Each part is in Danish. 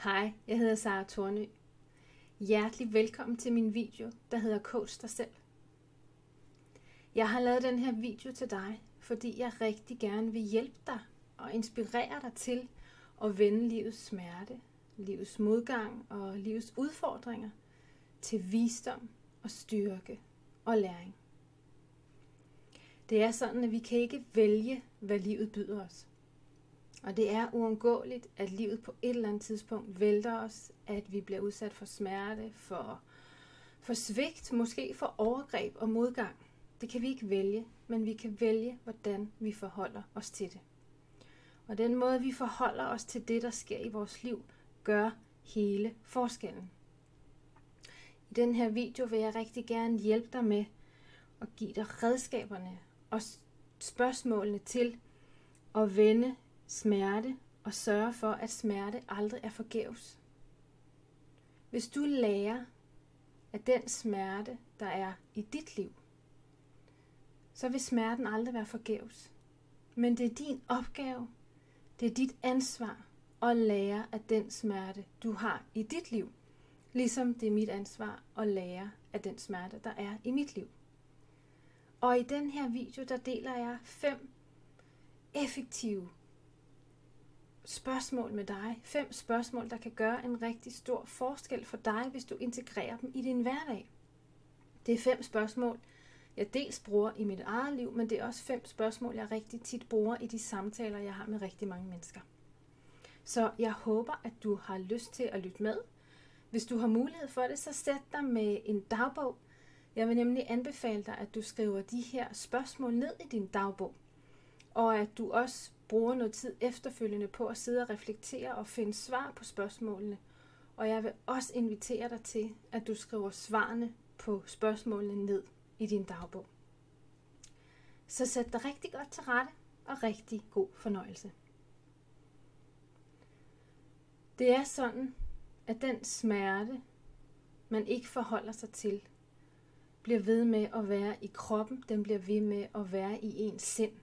Hej, jeg hedder Sara Tornø. Hjertelig velkommen til min video, der hedder Coach dig selv. Jeg har lavet den her video til dig, fordi jeg rigtig gerne vil hjælpe dig og inspirere dig til at vende livets smerte, livets modgang og livets udfordringer til visdom og styrke og læring. Det er sådan, at vi kan ikke vælge, hvad livet byder os. Og det er uundgåeligt, at livet på et eller andet tidspunkt vælter os, at vi bliver udsat for smerte, for svigt, måske for overgreb og modgang. Det kan vi ikke vælge, men vi kan vælge, hvordan vi forholder os til det. Og den måde, vi forholder os til det, der sker i vores liv, gør hele forskellen. I den her video vil jeg rigtig gerne hjælpe dig med at give dig redskaberne og spørgsmålene til at vende smerte og sørge for, at smerte aldrig er forgæves. Hvis du lærer af den smerte, der er i dit liv, så vil smerten aldrig være forgæves. Men det er din opgave, det er dit ansvar at lære af den smerte, du har i dit liv. Ligesom det er mit ansvar at lære af den smerte, der er i mit liv. Og i den her video, der deler jeg 5 effektive spørgsmål med dig. 5 spørgsmål, der kan gøre en rigtig stor forskel for dig, hvis du integrerer dem i din hverdag. Det er 5 spørgsmål, jeg dels bruger i mit eget liv, men det er også 5 spørgsmål, jeg rigtig tit bruger i de samtaler, jeg har med rigtig mange mennesker. Så jeg håber, at du har lyst til at lytte med. Hvis du har mulighed for det, så sæt dig med en dagbog. Jeg vil nemlig anbefale dig, at du skriver de her spørgsmål ned i din dagbog. Og at du også bruger noget tid efterfølgende på at sidde og reflektere og finde svar på spørgsmålene. Og jeg vil også invitere dig til, at du skriver svarene på spørgsmålene ned i din dagbog. Så sæt dig rigtig godt til rette og rigtig god fornøjelse. Det er sådan, at den smerte, man ikke forholder sig til, bliver ved med at være i kroppen. Den bliver ved med at være i ens sind.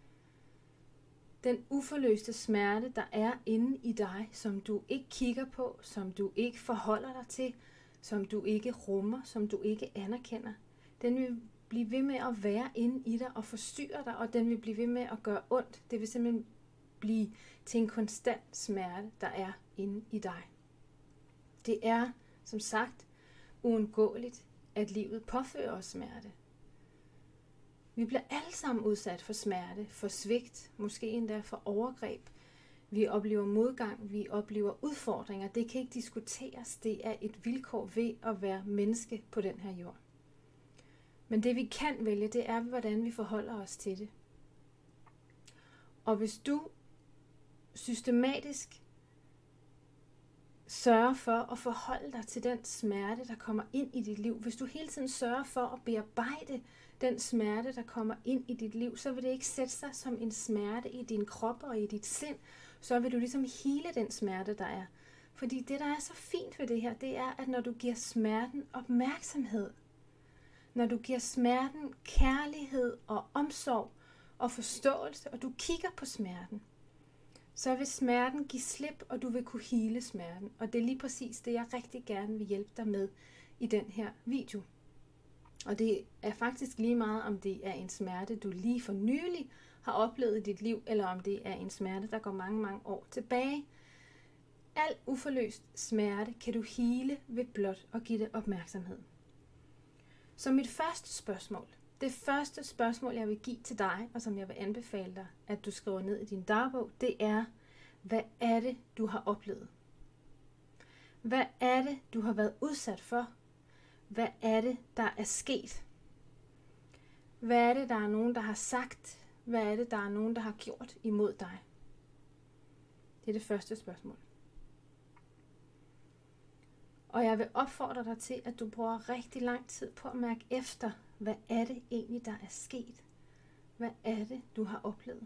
Den uforløste smerte, der er inde i dig, som du ikke kigger på, som du ikke forholder dig til, som du ikke rummer, som du ikke anerkender, den vil blive ved med at være inde i dig og forstyrre dig, og den vil blive ved med at gøre ondt. Det vil simpelthen blive til en konstant smerte, der er inde i dig. Det er, som sagt, uundgåeligt, at livet påfører os smerte. Vi bliver alle sammen udsat for smerte, for svigt, måske endda for overgreb. Vi oplever modgang, vi oplever udfordringer. Det kan ikke diskuteres. Det er et vilkår ved at være menneske på den her jord. Men det vi kan vælge, det er, hvordan vi forholder os til det. Og hvis du systematisk sørger for at forholde dig til den smerte, der kommer ind i dit liv, hvis du hele tiden sørger for at bearbejde den smerte, der kommer ind i dit liv, så vil det ikke sætte sig som en smerte i din krop og i dit sind. Så vil du ligesom hele den smerte, der er. Fordi det, der er så fint ved det her, det er, at når du giver smerten opmærksomhed, når du giver smerten kærlighed og omsorg og forståelse, og du kigger på smerten, så vil smerten give slip, og du vil kunne hele smerten. Og det er lige præcis det, jeg rigtig gerne vil hjælpe dig med i den her video. Og det er faktisk lige meget, om det er en smerte, du lige for nylig har oplevet i dit liv, eller om det er en smerte, der går mange, mange år tilbage. Al uforløst smerte kan du hele ved blot at give det opmærksomhed. Så mit første spørgsmål, det første spørgsmål, jeg vil give til dig, og som jeg vil anbefale dig, at du skriver ned i din dagbog, det er, hvad er det, du har oplevet? Hvad er det, du har været udsat for? Hvad er det, der er sket? Hvad er det, der er nogen, der har sagt? Hvad er det, der er nogen, der har gjort imod dig? Det er det første spørgsmål. Og jeg vil opfordre dig til, at du bruger rigtig lang tid på at mærke efter, hvad er det egentlig, der er sket? Hvad er det, du har oplevet?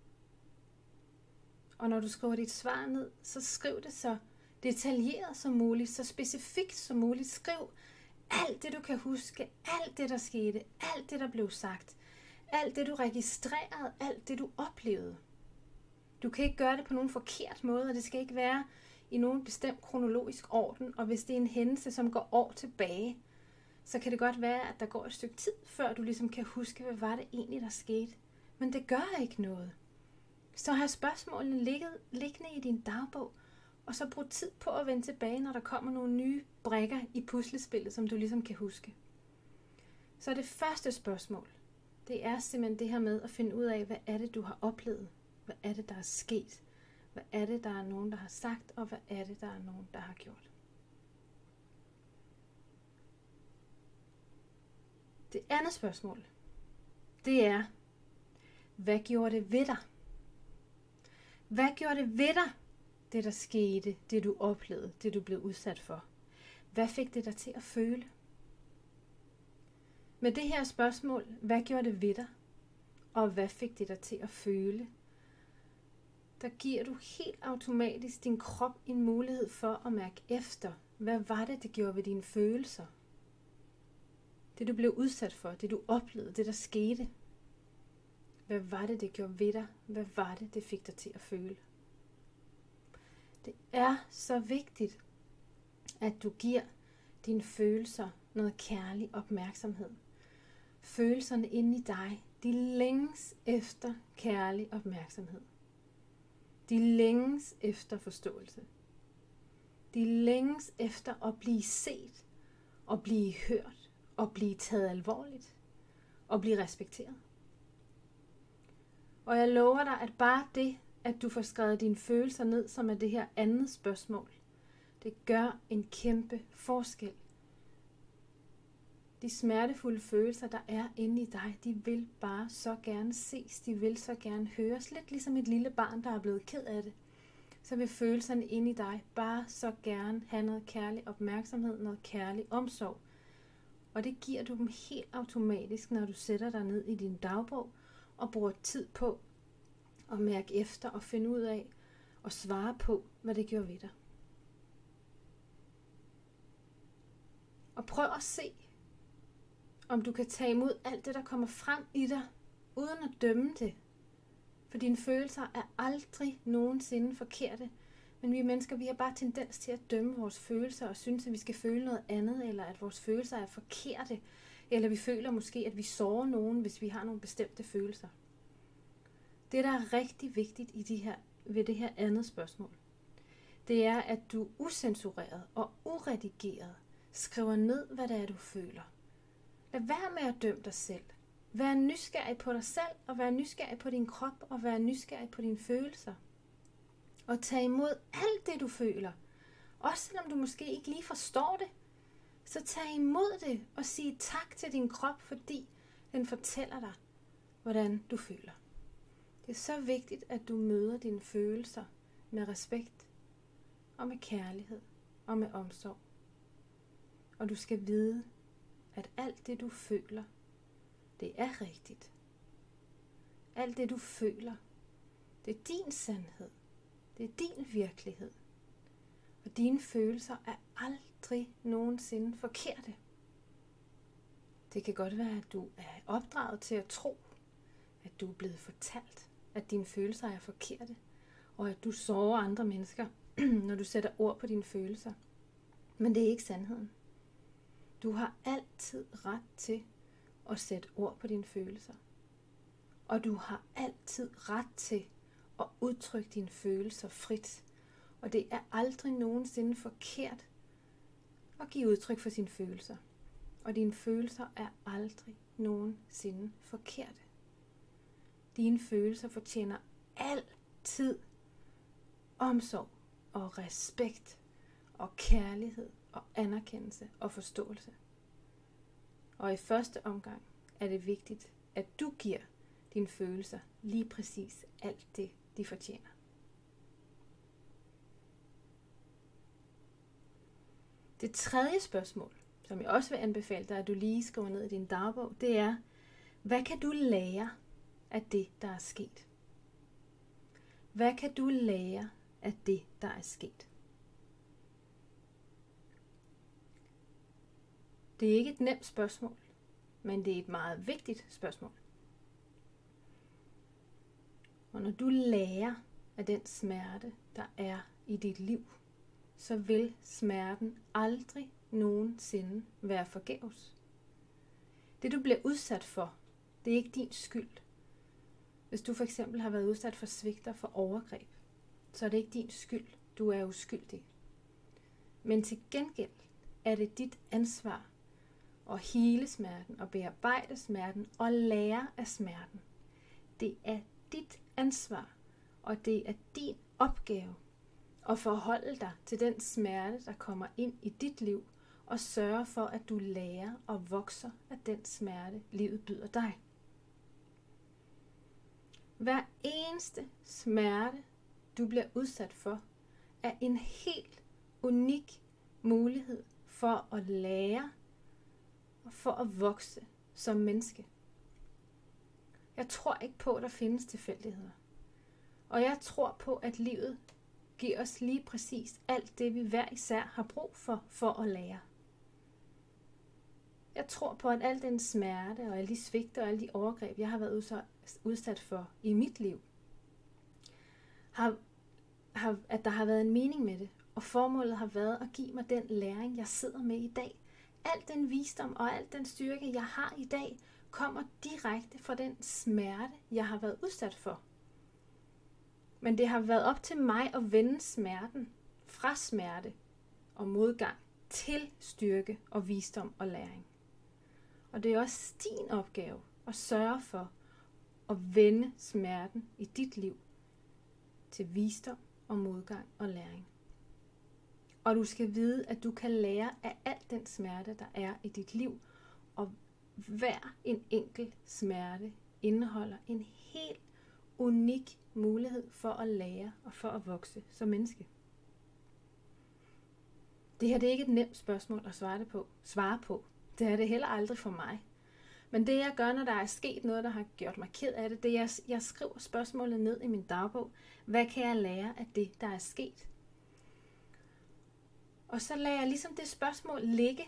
Og når du skriver dit svar ned, så skriv det så detaljeret som muligt, så specifikt som muligt. Skriv alt det, du kan huske, alt det, der skete, alt det, der blev sagt, alt det, du registrerede, alt det, du oplevede. Du kan ikke gøre det på nogen forkert måde, og det skal ikke være i nogen bestemt kronologisk orden, og hvis det er en hændelse, som går år tilbage, så kan det godt være, at der går et stykke tid, før du ligesom kan huske, hvad var det egentlig, der skete. Men det gør ikke noget. Så har spørgsmålene liggende i din dagbog, og så brug tid på at vende tilbage, når der kommer nogle nye brikker i puslespillet, som du ligesom kan huske. Så det første spørgsmål, det er simpelthen det her med at finde ud af, hvad er det, du har oplevet? Hvad er det, der er sket? Hvad er det, der er nogen, der har sagt? Og hvad er det, der er nogen, der har gjort? Det andet spørgsmål, det er, hvad gjorde det ved dig? Hvad gjorde det ved dig, det der skete, det du oplevede, det du blev udsat for? Hvad fik det dig til at føle? Med det her spørgsmål, hvad gjorde det ved dig, og hvad fik det dig til at føle, der giver du helt automatisk din krop en mulighed for at mærke efter, hvad var det gjorde ved dine følelser? Det du blev udsat for, det du oplevede, det der skete. Hvad var det gjorde ved dig? Hvad var det fik dig til at føle? Det er så vigtigt, at du giver dine følelser noget kærlig opmærksomhed. Følelserne inde i dig, de længes efter kærlig opmærksomhed. De længes efter forståelse. De længes efter at blive set, og blive hørt, og blive taget alvorligt, og blive respekteret. Og jeg lover dig, at bare det, at du får skrevet dine følelser ned, som er det her andet spørgsmål, det gør en kæmpe forskel. De smertefulde følelser, der er inde i dig, de vil bare så gerne ses, de vil så gerne høres. Lidt ligesom et lille barn, der er blevet ked af det. Så vil følelserne inde i dig bare så gerne have noget kærlig opmærksomhed, noget kærlig omsorg. Og det giver du dem helt automatisk, når du sætter dig ned i din dagbog og bruger tid på at mærke efter og finde ud af og svare på, hvad det gjorde ved dig. Og prøv at se, om du kan tage imod alt det, der kommer frem i dig, uden at dømme det. For dine følelser er aldrig nogensinde forkerte. Men vi mennesker, vi har bare tendens til at dømme vores følelser og synes, at vi skal føle noget andet, eller at vores følelser er forkerte. Eller vi føler måske, at vi sårer nogen, hvis vi har nogle bestemte følelser. Det, der er rigtig vigtigt ved det her andet spørgsmål, det er, at du usensureret og uredigeret skriver ned, hvad det er, du føler. Lad være med at dømme dig selv. Vær nysgerrig på dig selv, og vær nysgerrig på din krop, og vær nysgerrig på dine følelser. Og tag imod alt det, du føler. Også selvom du måske ikke lige forstår det, så tag imod det og sig tak til din krop, fordi den fortæller dig, hvordan du føler. Det er så vigtigt, at du møder dine følelser med respekt, og med kærlighed, og med omsorg. Og du skal vide, at alt det, du føler, det er rigtigt. Alt det, du føler, det er din sandhed. Det er din virkelighed. Og dine følelser er aldrig nogensinde forkerte. Det kan godt være, at du er opdraget til at tro, at du er blevet fortalt, at dine følelser er forkerte, og at du sårer andre mennesker, når du sætter ord på dine følelser. Men det er ikke sandheden. Du har altid ret til at sætte ord på dine følelser. Og du har altid ret til at udtrykke dine følelser frit. Og det er aldrig nogensinde forkert at give udtryk for sine følelser. Og dine følelser er aldrig nogensinde forkerte. Dine følelser fortjener altid omsorg og respekt og kærlighed og anerkendelse og forståelse. Og i første omgang er det vigtigt, at du giver dine følelser lige præcis alt det, de fortjener. Det tredje spørgsmål, som jeg også vil anbefale dig, at du lige skriver ned i din dagbog, det er, hvad kan du lære af det, der er sket? Hvad kan du lære af det, der er sket? Det er ikke et nemt spørgsmål, men det er et meget vigtigt spørgsmål. Og når du lærer af den smerte, der er i dit liv, så vil smerten aldrig nogensinde være forgæves. Det du bliver udsat for, det er ikke din skyld. Hvis du for eksempel har været udsat for svigt og for overgreb, så er det ikke din skyld. Du er uskyldig. Men til gengæld er det dit ansvar at hele smerten og bearbejde smerten og lære af smerten. Det er dit ansvar, og det er din opgave at forholde dig til den smerte, der kommer ind i dit liv, og sørge for, at du lærer og vokser af den smerte, livet byder dig. Hver eneste smerte, du bliver udsat for, er en helt unik mulighed for at lære og for at vokse som menneske. Jeg tror ikke på, at der findes tilfældigheder. Og jeg tror på, at livet giver os lige præcis alt det, vi hver især har brug for at lære. Jeg tror på, at al den smerte og alle de svigter og alle de overgreb, jeg har været udsat for i mit liv, at der har været en mening med det. Og formålet har været at give mig den læring, jeg sidder med i dag. Al den visdom og al den styrke, jeg har i dag, kommer direkte fra den smerte, jeg har været udsat for. Men det har været op til mig at vende smerten fra smerte og modgang til styrke og visdom og læring. Og det er også din opgave at sørge for at vende smerten i dit liv til visdom og modgang og læring. Og du skal vide, at du kan lære af al den smerte, der er i dit liv. Og hver en enkelt smerte indeholder en helt unik mulighed for at lære og for at vokse som menneske. Det her det er ikke et nemt spørgsmål at svare på. Det er det heller aldrig for mig. Men det jeg gør, når der er sket noget, der har gjort mig ked af det, det er, at jeg skriver spørgsmålet ned i min dagbog. Hvad kan jeg lære af det, der er sket? Og så lader jeg ligesom det spørgsmål ligge,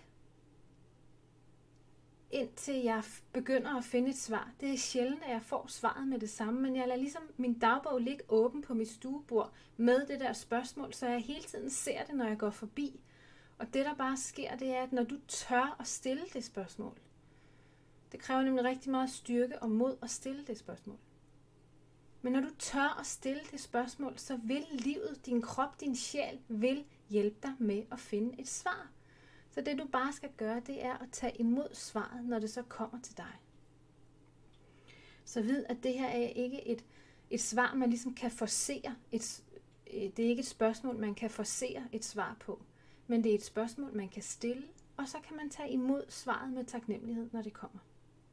indtil jeg begynder at finde et svar. Det er sjældent, at jeg får svaret med det samme, men jeg lader ligesom min dagbog ligge åben på mit stuebord med det der spørgsmål, så jeg hele tiden ser det, når jeg går forbi. Og det, der bare sker, det er, at når du tør at stille det spørgsmål, det kræver nemlig rigtig meget styrke og mod at stille det spørgsmål. Men når du tør at stille det spørgsmål, så vil livet, din krop, din sjæl, vil hjælpe dig med at finde et svar. Så det du bare skal gøre, det er at tage imod svaret, når det så kommer til dig. Så vid, at det her er ikke et svar, man ligesom kan forcere. Det er ikke et spørgsmål, man kan forcere et svar på. Men det er et spørgsmål, man kan stille, og så kan man tage imod svaret med taknemmelighed, når det kommer.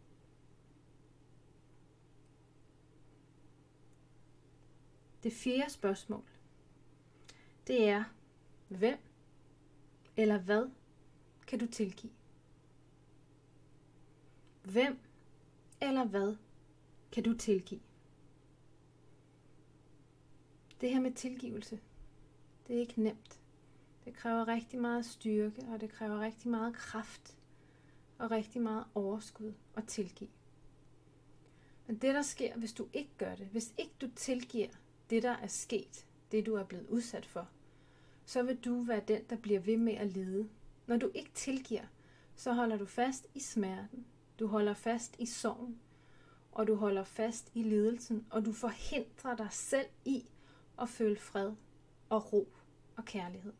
Det 4. spørgsmål, det er, hvem eller hvad kan du tilgive? Hvem eller hvad kan du tilgive? Det her med tilgivelse, det er ikke nemt. Det kræver rigtig meget styrke, og det kræver rigtig meget kraft og rigtig meget overskud at tilgive. Men det der sker, hvis du ikke gør det, hvis ikke du tilgiver det der er sket, det du er blevet udsat for, så vil du være den, der bliver ved med at lide. Når du ikke tilgiver, så holder du fast i smerten, du holder fast i sorgen, og du holder fast i lidelsen, og du forhindrer dig selv i at føle fred og ro og kærlighed.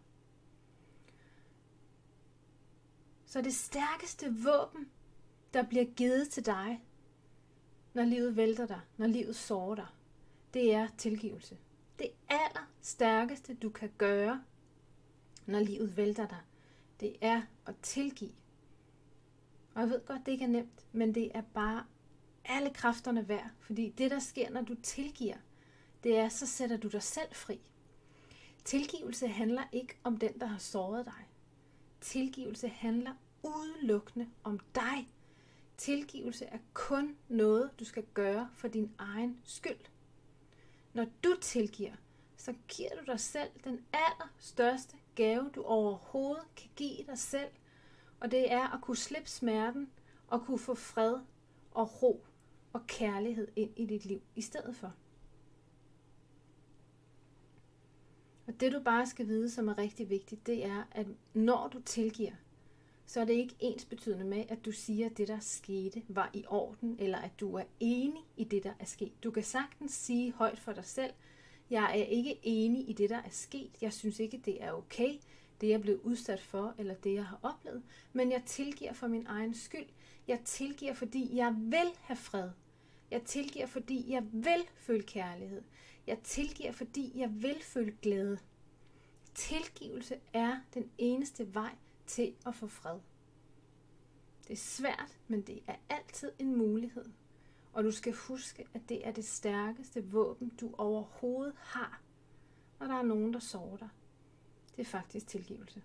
Så det stærkeste våben, der bliver givet til dig, når livet vælter dig, når livet sårer dig, det er tilgivelse. Det allerstærkeste, du kan gøre, når livet vælter dig, det er at tilgive. Og jeg ved godt, det ikke er nemt, men det er bare alle kræfterne værd. Fordi det, der sker, når du tilgiver, det er, så sætter du dig selv fri. Tilgivelse handler ikke om den, der har såret dig. Tilgivelse handler udelukkende om dig. Tilgivelse er kun noget, du skal gøre for din egen skyld. Når du tilgiver, så giver du dig selv den allerstørste gave, du overhovedet kan give dig selv. Og det er at kunne slippe smerten og kunne få fred og ro og kærlighed ind i dit liv i stedet for. Og det du bare skal vide, som er rigtig vigtigt, det er, at når du tilgiver, så er det ikke ensbetydende med, at du siger, at det der skete var i orden, eller at du er enig i det der er sket. Du kan sagtens sige højt for dig selv, jeg er ikke enig i det der er sket, jeg synes ikke det er okay, det jeg blev udsat for, eller det jeg har oplevet, men jeg tilgiver for min egen skyld. Jeg tilgiver, fordi jeg vil have fred. Jeg tilgiver, fordi jeg vil føle kærlighed. Jeg tilgiver, fordi jeg vil føle glæde. Tilgivelse er den eneste vej til at få fred. Det er svært, men det er altid en mulighed. Og du skal huske, at det er det stærkeste våben, du overhovedet har, når der er nogen, der sårer dig. Det er faktisk tilgivelse.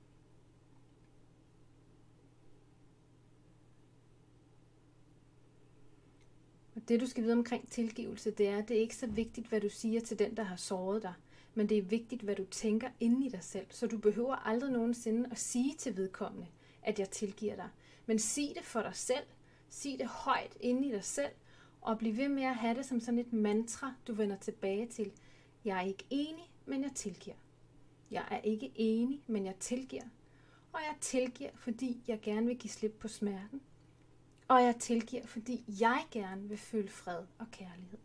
Og det du skal vide omkring tilgivelse, det er ikke så vigtigt, hvad du siger til den, der har såret dig. Men det er vigtigt, hvad du tænker inde i dig selv. Så du behøver aldrig nogensinde at sige til vedkommende, at jeg tilgiver dig. Men sig det for dig selv. Sig det højt inde i dig selv. Og bliv ved med at have det som sådan et mantra, du vender tilbage til. Jeg er ikke enig, men jeg tilgiver. Jeg er ikke enig, men jeg tilgiver. Og jeg tilgiver, fordi jeg gerne vil give slip på smerten. Og jeg tilgiver, fordi jeg gerne vil føle fred og kærlighed.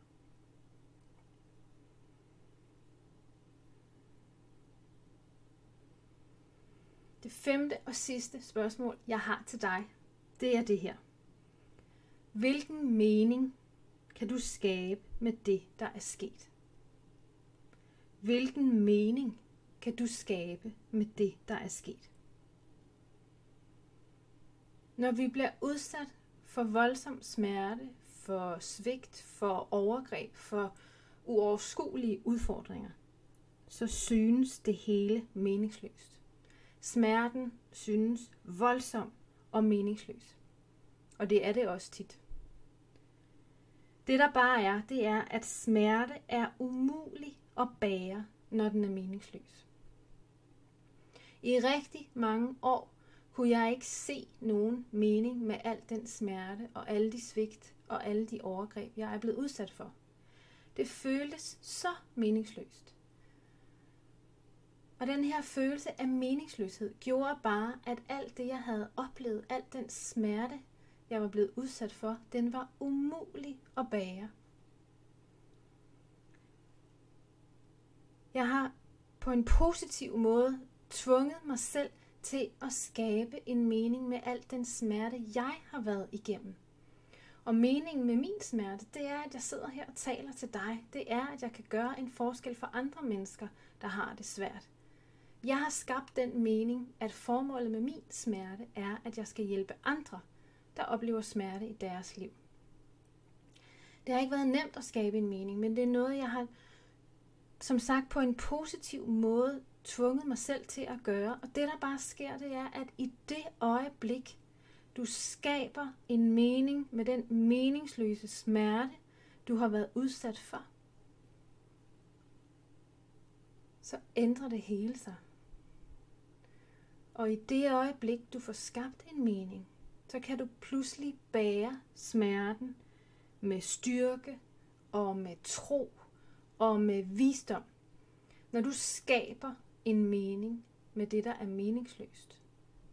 Det 5. og sidste spørgsmål, jeg har til dig, det er det her. Hvilken mening kan du skabe med det, der er sket? Hvilken mening kan du skabe med det, der er sket? Når vi bliver udsat for voldsom smerte, for svigt, for overgreb, for uoverskuelige udfordringer, så synes det hele meningsløst. Smerten synes voldsom og meningsløs. Og det er det også tit. Det der bare er, det er, at smerte er umulig at bære, når den er meningsløs. I rigtig mange år kunne jeg ikke se nogen mening med al den smerte og alle de svigt og alle de overgreb, jeg er blevet udsat for. Det føltes så meningsløst. Og den her følelse af meningsløshed gjorde bare, at alt det, jeg havde oplevet, al den smerte, jeg var blevet udsat for, den var umulig at bære. Jeg har på en positiv måde tvunget mig selv til at skabe en mening med al den smerte, jeg har været igennem. Og meningen med min smerte, det er, at jeg sidder her og taler til dig. Det er, at jeg kan gøre en forskel for andre mennesker, der har det svært. Jeg har skabt den mening, at formålet med min smerte er, at jeg skal hjælpe andre, der oplever smerte i deres liv. Det har ikke været nemt at skabe en mening, men det er noget, jeg har, som sagt, på en positiv måde tvunget mig selv til at gøre. Og det, der bare sker, det er, at i det øjeblik, du skaber en mening med den meningsløse smerte, du har været udsat for, så ændrer det hele sig. Og i det øjeblik, du får skabt en mening, så kan du pludselig bære smerten med styrke og med tro og med visdom. Når du skaber en mening med det, der er meningsløst,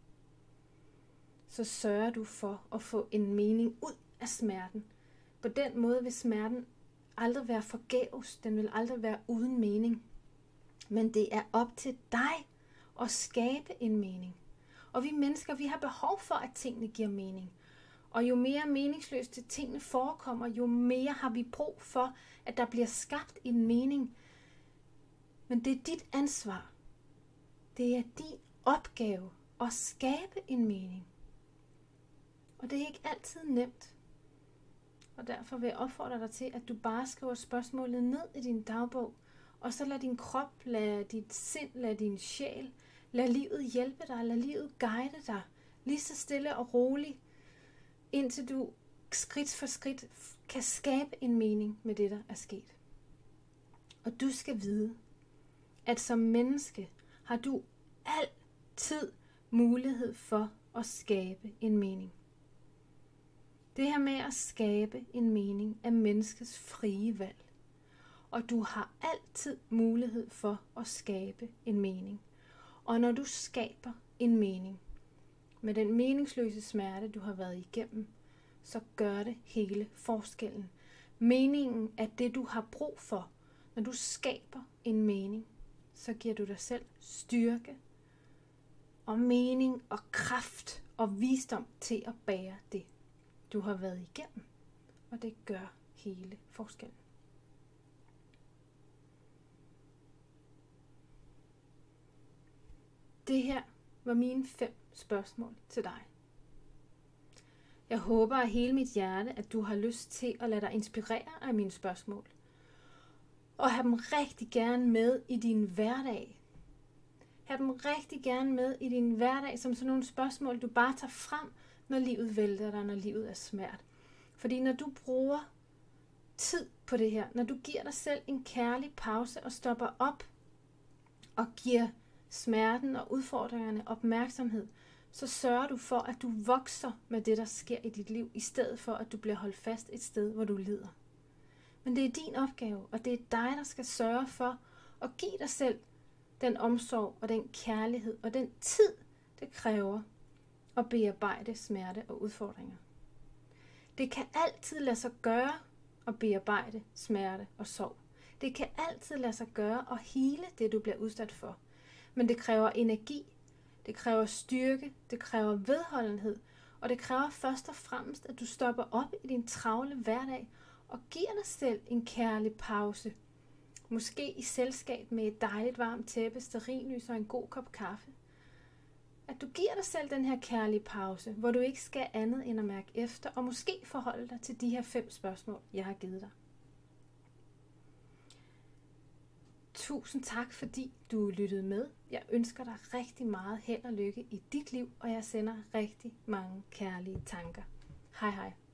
så sørger du for at få en mening ud af smerten. På den måde vil smerten aldrig være forgæves. Den vil aldrig være uden mening. Men det er op til dig at skabe en mening. Og vi mennesker, vi har behov for, at tingene giver mening. Og jo mere meningsløste tingene forekommer, jo mere har vi brug for, at der bliver skabt en mening. Men det er dit ansvar. Det er din opgave at skabe en mening. Og det er ikke altid nemt. Og derfor vil jeg opfordre dig til, at du bare skriver spørgsmålet ned i din dagbog, og så lad din krop, lad dit sind, lad din sjæl, lad livet hjælpe dig, lad livet guide dig, lige så stille og roligt, indtil du skridt for skridt kan skabe en mening med det, der er sket. Og du skal vide, at som menneske har du altid mulighed for at skabe en mening. Det her med at skabe en mening er menneskets frie valg. Og du har altid mulighed for at skabe en mening. Og når du skaber en mening, med den meningsløse smerte, du har været igennem, så gør det hele forskellen. Meningen er det, du har brug for. Når du skaber en mening, så giver du dig selv styrke og mening og kraft og visdom til at bære det, du har været igennem. Og det gør hele forskellen. Det her var mine 5 spørgsmål til dig. Jeg håber af hele mit hjerte, at du har lyst til at lade dig inspirere af mine spørgsmål. Og have dem rigtig gerne med i din hverdag. Have dem rigtig gerne med i din hverdag som sådan nogle spørgsmål, du bare tager frem, når livet vælter dig, når livet er svært. Fordi når du bruger tid på det her, når du giver dig selv en kærlig pause og stopper op og giver smerten og udfordringerne opmærksomhed, så sørger du for, at du vokser med det, der sker i dit liv, i stedet for, at du bliver holdt fast et sted, hvor du lider. Men det er din opgave, og det er dig, der skal sørge for at give dig selv den omsorg og den kærlighed og den tid, det kræver at bearbejde smerte og udfordringer. Det kan altid lade sig gøre at bearbejde smerte og sorg. Det kan altid lade sig gøre at hele det, du bliver udsat for. Men det kræver energi, det kræver styrke, det kræver vedholdenhed, og det kræver først og fremmest, at du stopper op i din travle hverdag og giver dig selv en kærlig pause. Måske i selskab med et dejligt varmt tæppe, stearinlys og en god kop kaffe. At du giver dig selv den her kærlige pause, hvor du ikke skal andet end at mærke efter, og måske forholde dig til de her 5 spørgsmål, jeg har givet dig. Tusind tak, fordi du lyttede med. Jeg ønsker dig rigtig meget held og lykke i dit liv, og jeg sender rigtig mange kærlige tanker. Hej hej.